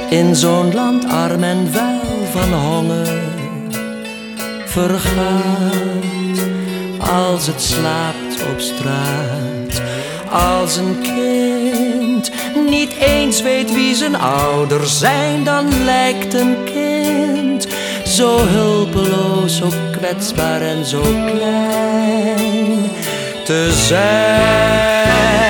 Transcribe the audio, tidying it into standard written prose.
in zo'n land arm en vuil van honger vergaat, als het slaapt op straat. Als een kind niet eens weet wie zijn ouders zijn, dan lijkt een kind zo hulpeloos, zo kwetsbaar en zo klein te zijn.